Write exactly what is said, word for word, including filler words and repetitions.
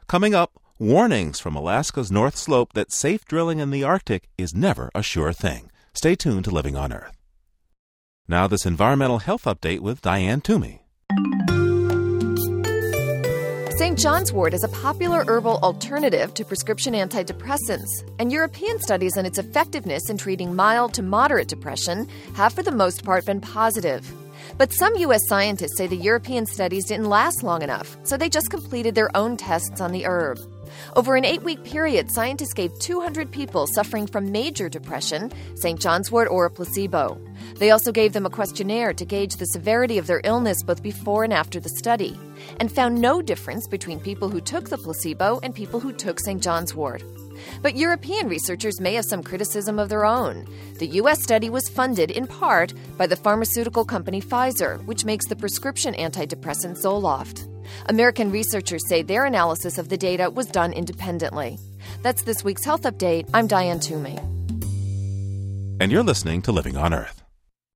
Coming up, warnings from Alaska's North Slope that safe drilling in the Arctic is never a sure thing. Stay tuned to Living on Earth. Now this environmental health update with Diane Toomey. Saint John's wort is a popular herbal alternative to prescription antidepressants, and European studies on its effectiveness in treating mild to moderate depression have for the most part been positive. But some U S scientists say the European studies didn't last long enough, so they just completed their own tests on the herb. Over an eight-week period, scientists gave two hundred people suffering from major depression Saint John's wort or a placebo. They also gave them a questionnaire to gauge the severity of their illness both before and after the study, and found no difference between people who took the placebo and people who took Saint John's wort. But European researchers may have some criticism of their own. The U S study was funded in part by the pharmaceutical company Pfizer, which makes the prescription antidepressant Zoloft. American researchers say their analysis of the data was done independently. That's this week's Health Update. I'm Diane Toomey. And you're listening to Living on Earth.